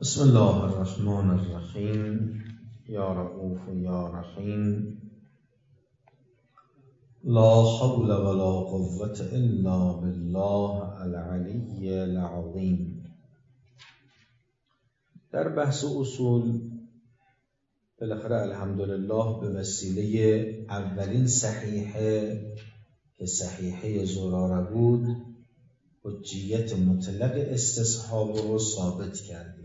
بسم الله الرحمن الرحیم. یا رؤوف یا رحیم. لا حول ولا قوة الا بالله العلی العظیم. در بحث اصول بالاخره الحمدلله به وسیله اولین صحیحه که صحیحه زراره بود حجیت مطلق استصحاب رو ثابت کردیم.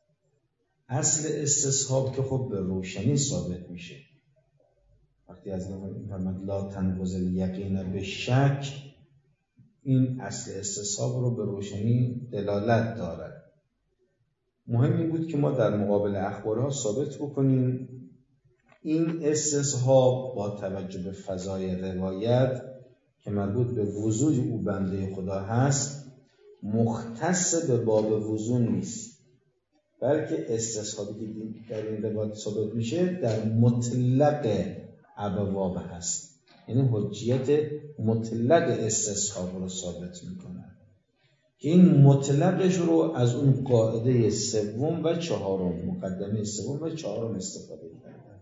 اصل استصحاب که خب به روشنی ثابت میشه. وقتی از فرمود لا تنقض الیقین به شک، این اصل استصحاب رو به روشنی دلالت دارد. مهم این بود که ما در مقابل اخبارها ثابت بکنیم این استصحاب با توجه به فضای روایت که مربوط به وضوع او بنده خدا هست مختص به باب وضوع نیست، بلکه استصحابی که در این روایت ثابت میشه در مطلق ابواب هست، یعنی حجیت مطلق استصحاب رو ثابت میکنه که این مطلقش رو از اون قاعده سوم و چهارم، مقدمه سوم و چهارم استفاده کردن.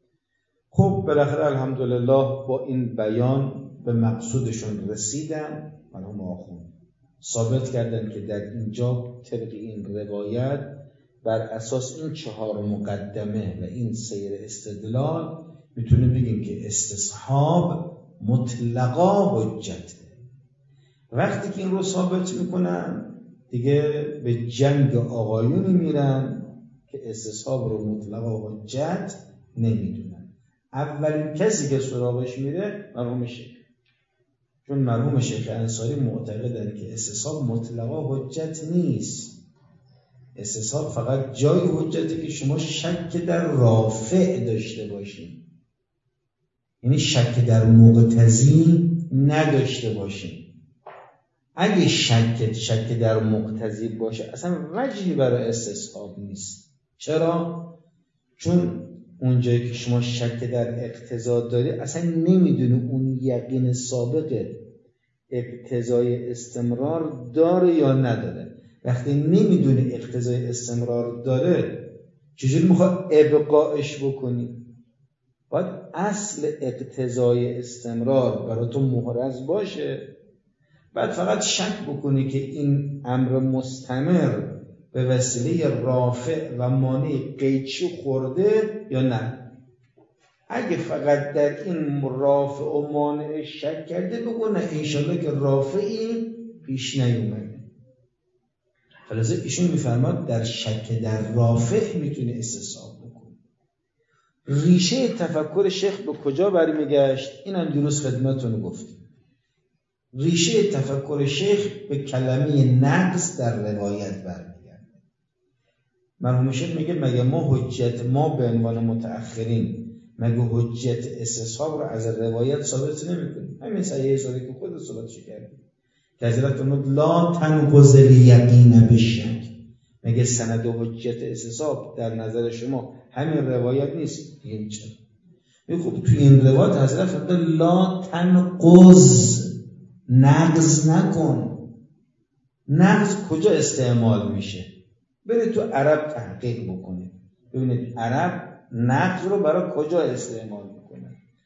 خب بالاخره الحمدلله با این بیان به مقصودشون رسیدن. مرحوم آخوند ثابت کردن که در اینجا طبق این روایت بر اساس این چهار مقدمه و این سیر استدلال میتونیم بگیم که استصحاب مطلقا حجته. وقتی که این رو ثابت میکنن دیگه به جنگ آقایونی میرن که استصحاب رو مطلقا حجت نمیدونن. اولین کسی که سراغش میره مرحوم شیخ، چون مرحوم شیخ انصاری معتقدن که استصحاب مطلقا حجت نیست. استصحاب فقط جای حجتی که شما شک در رافع داشته باشین، یعنی شک در مقتضی نداشته باشین. اگه شک در مقتضی باشه اصلا وجهی برای استصحاب نیست. چرا؟ چون اونجایی که شما شک در اقتضا داری اصلا نمیدونی اون یقین سابق اقتضای استمرار داره یا نداره. وقتی نمیدونی اقتضای استمرار داره چجوری میخواد ابقاش بکنی؟ باید اصل اقتضای استمرار برای تو محرز باشه، بعد فقط شک بکنی که این امر مستمر به وسیله رافع و مانع قیچی خورده یا نه. اگه فقط در این رافع و مانع شک کرده بگو نه انشالله که رافعی پیش نیومده. خلاصه ایشون میفرماد در شک در رافع میتونه استصحاب بکنه. ریشه تفکر شیخ به کجا برمیگشت؟ اینم دیروز خدمتتون گفتیم. ریشه تفکر شیخ به کلمه نقص در روایت برمیگرده. مرحوم شیخ میگه مگه ما به عنوان متأخرین مگه حجت استصحاب رو از روایت ثابت نمی‌کنیم؟ همین صحیح سوری که خود ثابتش کردیم که حضرت فرمود لا تنقض الیقین بالشک. مگه سند و حجت استصحاب در نظر شما همین روایت نیست؟ این چه؟ خب تو این روایت حضرت فرمود لا تنقض، نقض نکن. نقض کجا استعمال میشه؟ برید تو عرب تحقیق بکنید ببینید عرب نقض رو برای کجا استعمال میکنه.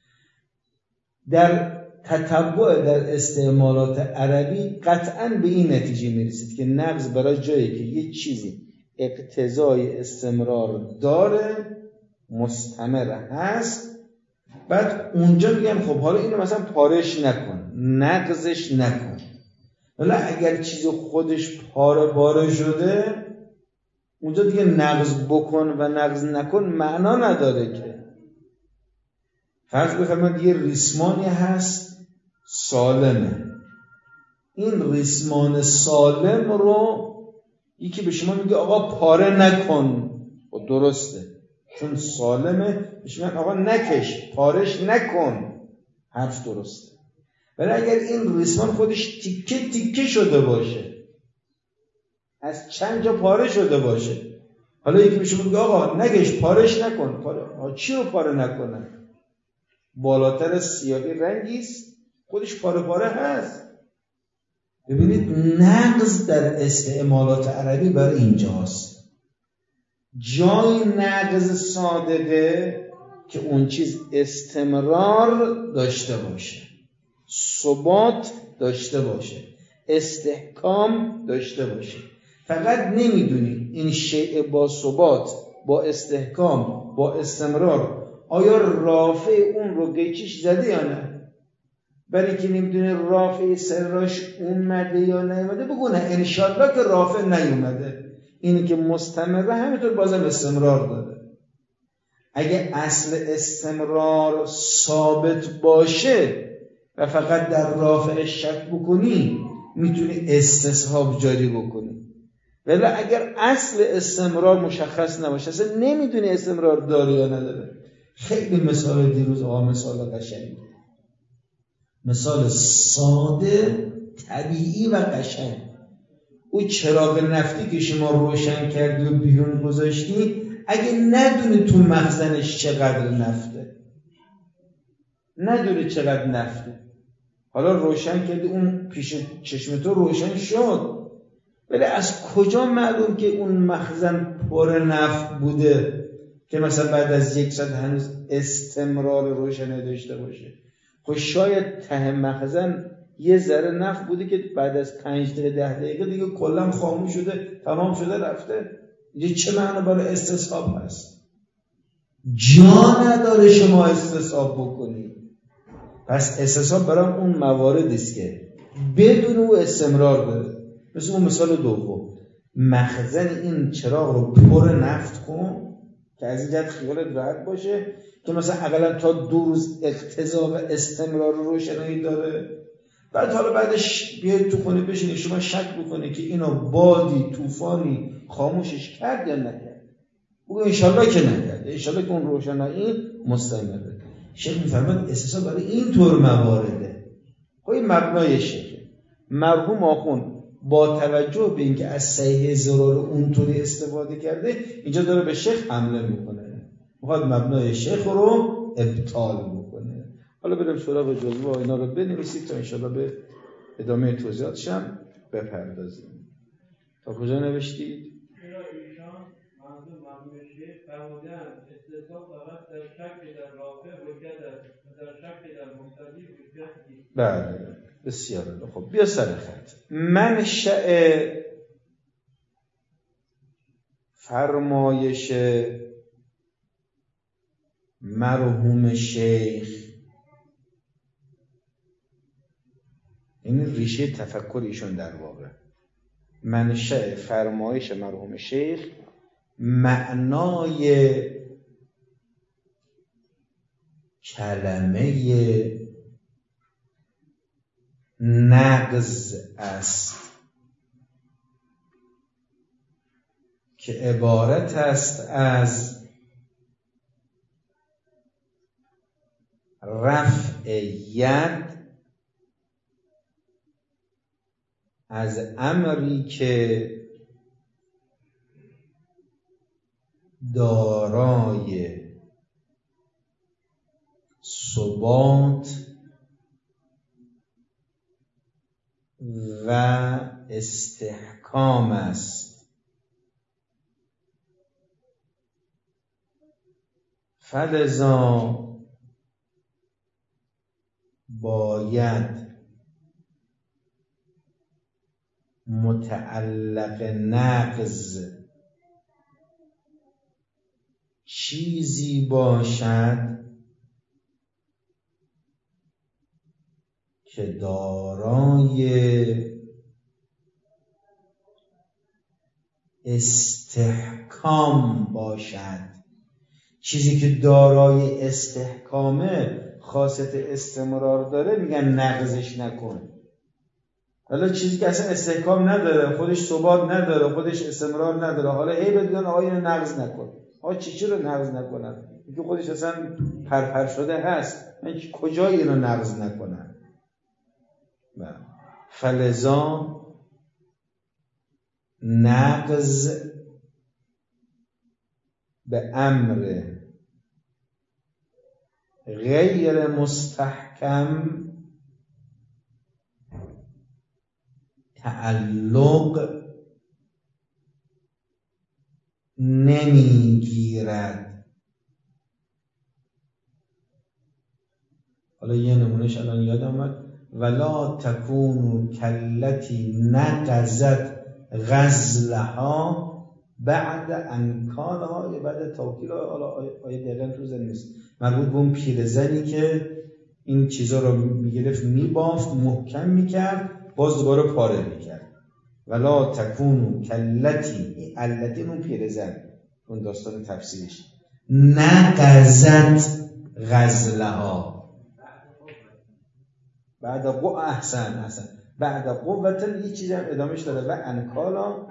در تتبع در استعمالات عربی قطعاً به این نتیجه میرسید که نقض برای جایی که یه چیزی اقتضای استمرار داره، مستمر هست، بعد اونجا میگن خب حالا اینو مثلا پارش نکن، نقضش نکن. ولی اگر چیز خودش پاره شده اونجا دیگه نقض بکن و نقض نکن معنا نداره که. فرض بفرمایید یه ریسمانی هست سالمه، این ریسمان سالم رو یکی به شما میگه آقا پاره نکن، و درسته چون سالمه بهش میگن آقا نکش، پارش نکن، حرف درسته. ولی اگر این ریسمان خودش تیکه تیکه شده باشه، از چند جا پاره شده باشه، حالا یکی به شما میگه آقا نکش، پارش نکن. چی رو پاره نکنه؟ بالاتر سیاهی رنگیست خودش پاره هست. ببینید نقض در استعمالات عربی برای اینجاست. جای نقض صادقه که اون چیز استمرار داشته باشه، ثبات داشته باشه، استحکام داشته باشه. فقط نمیدونی این شیء با ثبات، با استحکام، با استمرار آیا رافع اون رو قیچیش زده یا نه. برای که نمیدونه رافع سراش اومده یا نیومده، بگو نه انشالله که رافع نیومده. اینی که مستمره همینطور بازم استمرار داره. اگه اصل استمرار ثابت باشه و فقط در رافع شک بکنی، میتونی استصحاب جاری بکنی. ولی اگر اصل استمرار مشخص نباشه، اصلا نمیدونی استمرار داره یا نداره. خیلی مثال دیروز مثال قشنگ، مثال ساده، طبیعی و قشنگ. او چراغ نفتی که شما روشن کردی و بیرون گذاشتی، اگه ندونی تو مخزنش چقدر نفته، ندونی چقدر نفته، حالا روشن کردی، اون پیش چشم تو روشن شد، ولی از کجا معلوم که اون مخزن پر نفت بوده که مثلا بعد از 1 ساعت هنوز استمرار روشنی داشته باشه؟ خب شاید ته مخزن یه ذره نفت بوده که بعد از 5 دقیقه 10 دقیقه دیگه کلا خاموش شده، تمام شده، رفته. اینجا چه معنی برای استصحاب هست؟ جا نداره شما استصحاب بکنی. پس استصحاب برای اون مواردی است که بدون او استمرار داره. مثل اون مثال دوم، مخزن این چراغ رو پر نفت کن که از این جهت خیالت راحت باشه که مثلا اقلا تا 2 روز اقتضا و استمرار روشنایی داره. بعد حالا بعدش بیاید تو خونه بشینید شما شک بکنید که اینو بادی طوفانی خاموشش کرد یا نکرد. بگو انشالله که نکرد، انشالله که اون روشنایی مستمره. شیخ میفرماد اساسا برای این طور موارده. خب این مبنای شیخه. مرحوم آخوند با توجه به اینکه از صحیح ضرار اونطوری استفاده کرده، اینجا داره به شیخ حمله میکنه، میخواد مبنای شیخ رو ابطال بکنه. حالا بریم سراغ جزوه و اینا رو بنویسید تا انشالله به ادامه توضیحاتش هم بپردازیم. تا کجا نوشتید؟ بله بسیار خوب. بیا سر خط. منشأ فرمایش مرحوم شیخ، این ریشه تفکر ایشون در واقع، منشأ فرمایش مرحوم شیخ معنای کلمه نقض است که عبارت است از رفع ید از امری که دارای ثبات و استحکام است. فلذا باید متعلق نقض چیزی باشد که دارای استحکام باشد. چیزی که دارای استحکامه، خاصیت استمرار داره، میگن نقضش نکن. حالا چیزی که اصلا استحکام نداره، خودش ثبات نداره، خودش استمرار نداره، حالا بگن آقا اینو نقض نکن. آقا چی رو نقض نکنن؟ اینکه خودش اصلا پرپر شده هست، من کجای اینو نقض نکنن؟ فلذا نقض به امر غیر مستحکم تعلق نمیگیرد. حالا یه نمونهش الان یادم اومد، ولا تکونوا کاللتی نقضت غزلها بعد انکالها، یه بعد توکیل. حالا آیه دقیقا تو ذهن نیست، مربوط به اون پیرزنی که این چیزا رو میگرفت میبافت محکم میکرد باز دوباره پاره میکرد. ولا تکونوا کاللتی، التی اون پیرزن، اون داستان تفسیرش، نقضت غزلها بعد احسن بعد قوت. یه چیزی هم ادامهش داره، و انکالا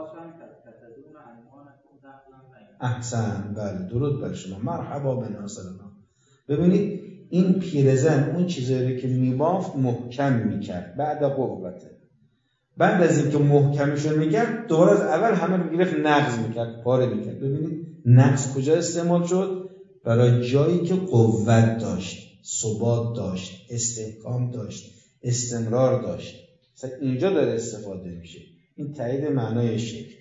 احسن. بله درود بر شما، مرحبا بناصرنا. ببینید این پیرزن اون چیزایی که میبافت محکم میکرد بعد قوته. بعد از اینکه محکمشون میکرد دوباره از اول همه میگرفت نقض میکرد، پاره میکرد. ببینید نقض کجا استعمال شد؟ برای جایی که قوت داشت، ثبات داشت، استحکام داشت، استمرار داشت. مثلا اینجا داره استفاده میشه. این تایید معنای شکل.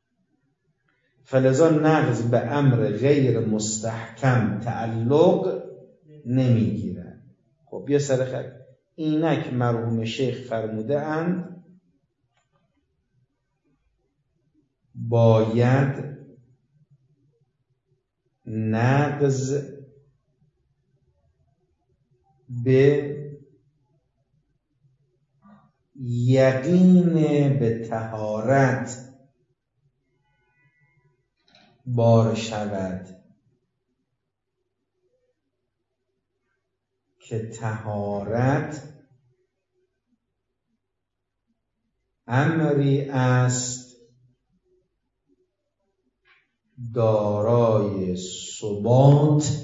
فلذا نقض به امر غیر مستحکم تعلق نمیگیرد. خب بیا سر خط. اینک مرحوم شیخ فرموده اند باید نقض به یقین به طهارت بار شود که طهارت امری است دارای ثبات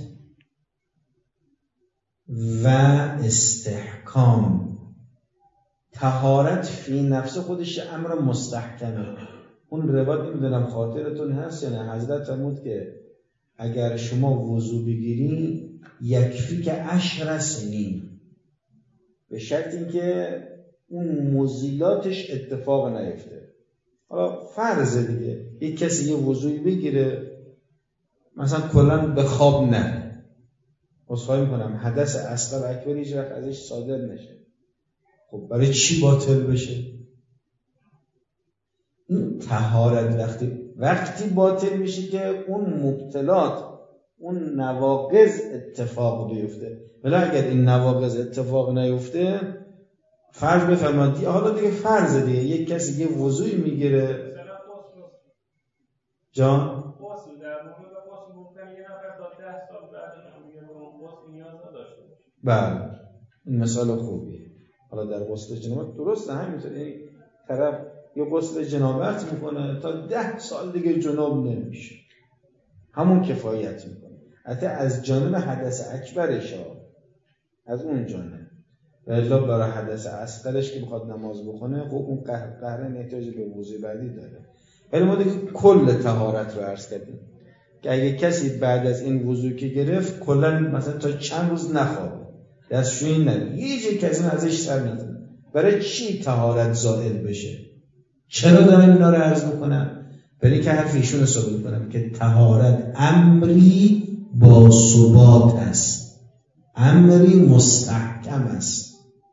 و استحکام. طهارت فی نفس خودش امر مستحکمه. اون روایت نمیدونم خاطرتون هست یا نه، حضرت فرمود که اگر شما وضو بگیری یکفی که 10 سنین، به شرط اینکه اون مزیلاتش اتفاق نیفته. حالا فرضه دیگه یک کسی یه وضوی بگیره مثلا کلا به خواب نره، عذرخواهی میکنم حدث اصغر اکبر هیچ وقت ازش صادر نشه، خب برای چی باطل بشه؟ این طهارت وقتی باطل میشه که اون مبتلات، اون نواقض اتفاق بیفته. ولی اگر این نواقض اتفاق نیفته، فرض بفرمایید حالا دیگه فرض دیگه یک کسی یه وضوعی میگیره جان بله این مثال خوبیه. حالا در غسل جنابت درسته همینطور، یعنی طرف یه غسل جنابت میکنه تا 10 سال دیگه جناب نمیشه، همون کفایت میکنه. حتی از جانب حدث اکبرش از اون جانب، ولی برای حدث اصغرش که بخواد نماز بخونه خب اون قهرن احتیاج به وضوء بعدی داره. ولی ما دیگه کل طهارت رو عرض کردیم که اگه کسی بعد از این وضوء که گرفت کلا مثلا تا چند روز نخوابه، دستشویی نره، یه جای کسی ازش سر نزنه، برای چی طهارت زائل بشه؟ چرا دارم اینا رو عرض میکنم؟ برای که حرف ایشون رو ثابت کنم که طهارت امری با ثبات است، امری مستحکم است.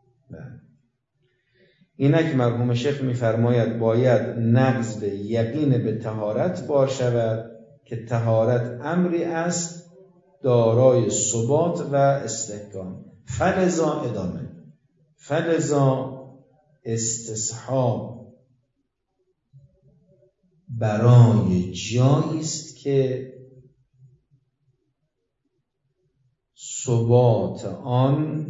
اینک مرحوم شیخ میفرماید باید نقض به یقین به طهارت بار شود که طهارت امری است دارای ثبات و استحکام. فلذا ادامه، فلذا استصحاب برای جایی است که ثبات آن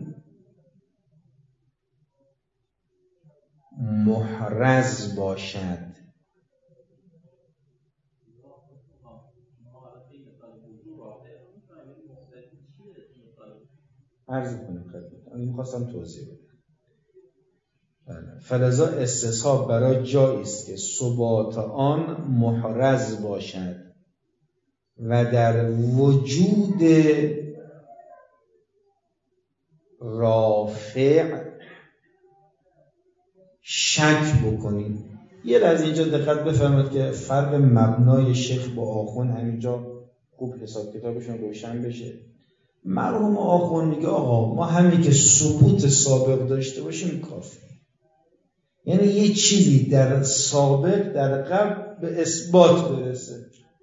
محرز باشد. عرض کنم خدمت، این می‌خواستم توضیح بدم. فلذا استصحاب برای جایی است که ثبات آن محرز باشد و در وجود رافع شک بکنید. یه لحظه اینجا دقت بفرمایید که فرق مبنای شیخ با آخوند همینجا خوب حساب کتابشون روشن بشه. مرحوم آخوند میگه آقا ما همین که ثبوت سابق داشته باشیم کافی. یعنی یه چیزی در سابق در قبل به اثبات برسه،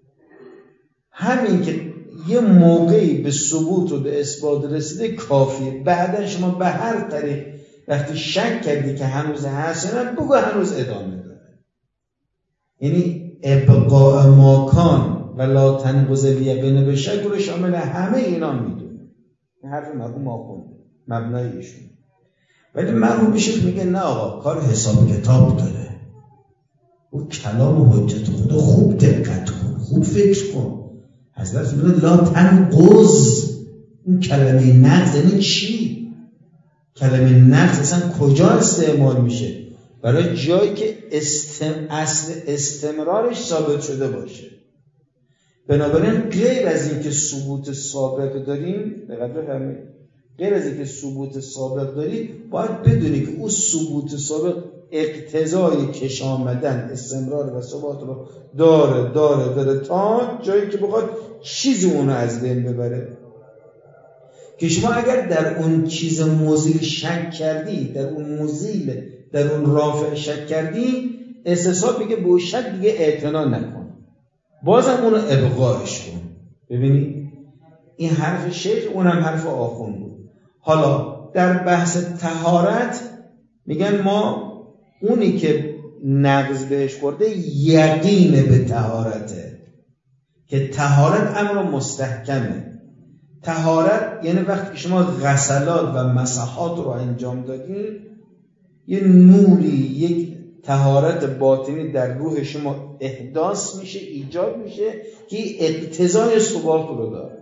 همین که یه موقعی به ثبوت و به اثبات رسیده کافیه. بعدا شما به هر طریق وقتی شک کردی که هنوز هست یا نه بگو هنوز ادامه داره. یعنی ابقاء ماکان و لا تنقض الیقین به شک رو شامل همه اینا میدونه. این حرف مرحوم آخوند مبنای ایشون. ولی مرحوم شیخ میگه نه آقا کار حساب کتاب داره. او کلام و حجت خدا خوب دقت کن، خوب فکر کن. حضرت میگه لا تنقض. این کلمه نقض یعنی چی؟ کلمه نقض اصلا کجا استعمال میشه؟ برای جایی که اصل استمرارش ثابت شده باشه. بنابراین غیر از این که ثبوت سابق داریم، دقت بفرمایید، غیر از این که ثبوت سابق داریم باید بدونی که اون ثبوت سابق اقتضای کش آمدن استمرار و ثبات رو داره تا جایی که بخواد چیزی اونو از بین ببره. که شما اگر در اون چیز مزیل شک کردی، در اون مزیل، در اون رافع شک کردی، استثاب میگه به شک دیگه اعتنا نکن، بازم اونو ابقاش کن. ببینی این حرف شیخ، اونم حرف آخوند بود. حالا در بحث طهارت میگن ما اونی که نقض بهش خورده یقین به طهارته، که طهارت امر مستحکمه. طهارت یعنی وقتی که شما غسلات و مسحات رو انجام دادین، یه نوری، یک طهارت باطنی در روح شما احداث میشه، ایجاد میشه که اقتضای ثبات رو داره،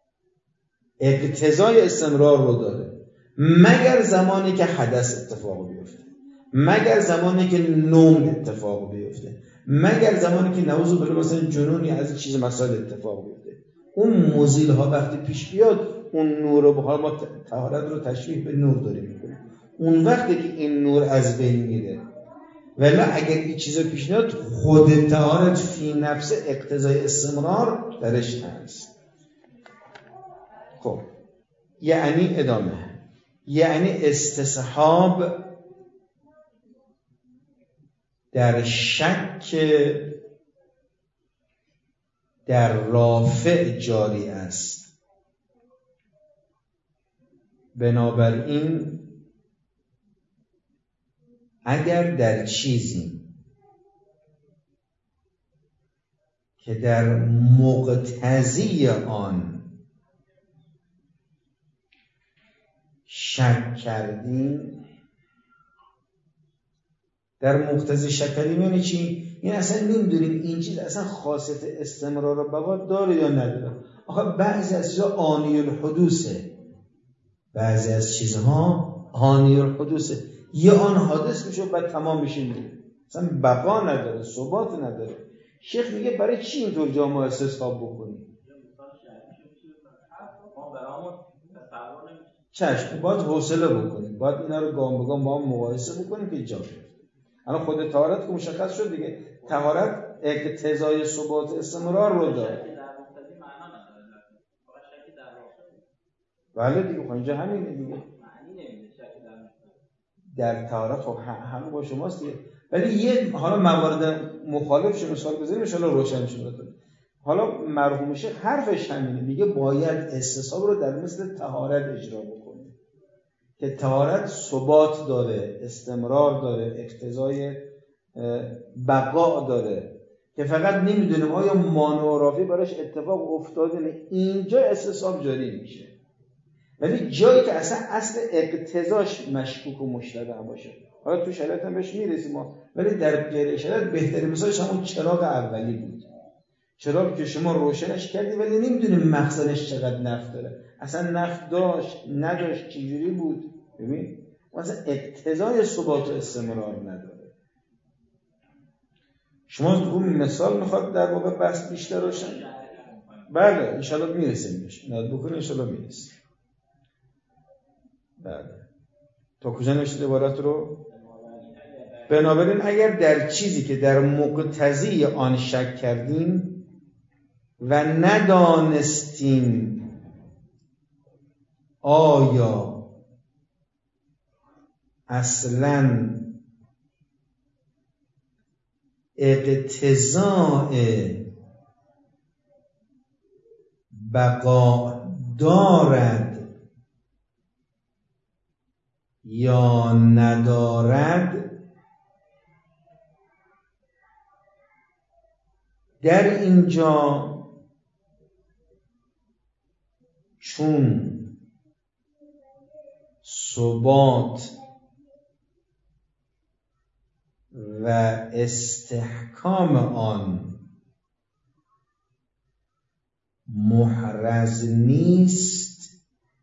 اقتضای استمرار رو داره، مگر زمانی که حدث اتفاق بیفته، مگر زمانی که نوم اتفاق بیفته، مگر زمانی که نعوذ بالله مثلا جنونی از چیز مسائل اتفاق بیفته. اون مزیل ها وقتی پیش بیاد، اون نور رو بخواه، ما طهارت رو تشبیه به نور داریم میکنیم، اون وقتی که این نور از بین میره. ولی اگر این چیزا پیش نیاد، خود طهارت فی نفس اقتضای استمرار درش هست. خب یعنی ادامه، یعنی استصحاب در شک در رافع جاری است. بنابراین اگر در چیزی که در مقتضی آن شک کردیم، در مقتضی شک کردیم یعنی چی؟ این اصلا نمیدونیم این چیز اصلا خاصیت استمرار و بقا داره یا نداره. آخه بعضی از چیزها آنی الحدوثه، بعضی از چیزها آنی الحدوثه، یه آن حادث میشه و بعد تمام میشه میره، اصلا بقا نداره، ثبات نداره. شیخ میگه برای چی اینطور جا ما استصحاب بکنیم؟ چشم، باید حوصله بکنیم، باید اینا رو گام به گام با هم مقایسه بکنیم که جا بیفته. الان خود طهارت که مشخص شد دیگه، طهارت اقتضای ثبات استمرار رو داره. بله دیگه، اینجا همینه دیگه. در طهارت خب همه با شماست دیگه. ولی یه حالا موارد مخالفش مثال بزنیم ان شاءالله روشن میشه. حالا مرحوم شیخ حرفش همینه، میگه باید استصحاب رو در مثل طهارت اجرا بکنیم که طهارت ثبات داره، استمرار داره، اقتضای بقا داره، که فقط نمیدونیم آیا مانع و رافع براش اتفاق افتاده نه، اینجا استصحاب جاری میشه. ولی جایی که اصل اقتضاش مشکوک و مشتبه باشه، حالا تو شرایط هم بهش میرسیم ما، ولی در غیر شرایط بهترین مثالش همون چراغ اولی بود. چراغی که شما روشنش کردی ولی نمیدونیم مخزنش چقدر نفت داره، اصلا نفت داشت نداشت چجوری بود. ببین مثلا اقتضای ثبات و استمرار نداره. شما رو مثال میخواد در واقع بحث بیشتر روشن؟ بله انشالله میرسیم بهش، ناد بکنیم انشالله میرسیم. بله تا کجا نوشید عبارت رو؟ بنابراین اگر در چیزی که در مقتضی آن شک کردیم و ندانستیم آیا اصلاً اقتضاء بقا دارد یا ندارد، در اینجا چون ثبات و استحکام آن محرز نیست،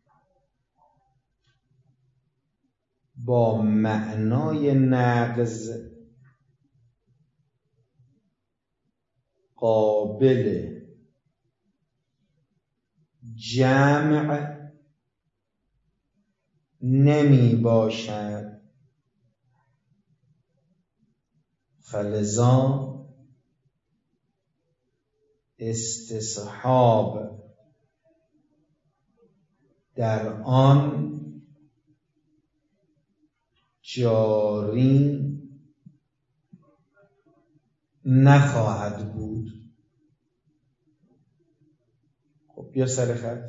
با معنای نقض قابل جمع نمی باشد. فلذا استصحاب در آن جاری نخواهد بود. خب بیا سر خط.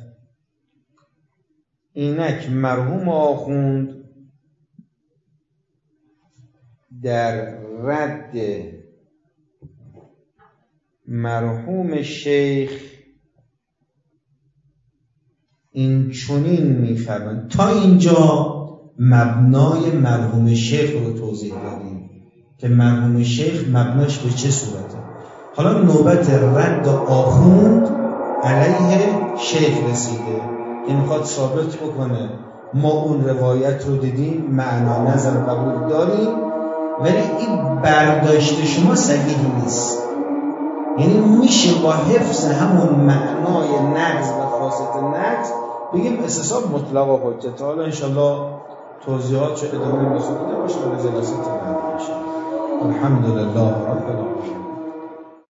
اینک مرحوم آخوند در رد مرحوم شیخ این چنین می‌فرمایند. تا اینجا مبنای مرحوم شیخ رو توضیح دادیم که مرحوم شیخ مبناش به چه صورته. حالا نوبت رد آخوند علیه شیخ رسیده که میخواد ثابت بکنه ما اون روایت رو دیدیم، معنا نظر قبول داریم، ولی این برداشت شما صحیح نیست. یعنی میشه با حفظ همون معنای نقض و خاصیت نقض بگیم استصحاب مطلق و حجت. حالا انشالله توضیحات چه ادامه می‌رسونه باشه و جلسات بعد باشه. الحمدلله رب العالمین.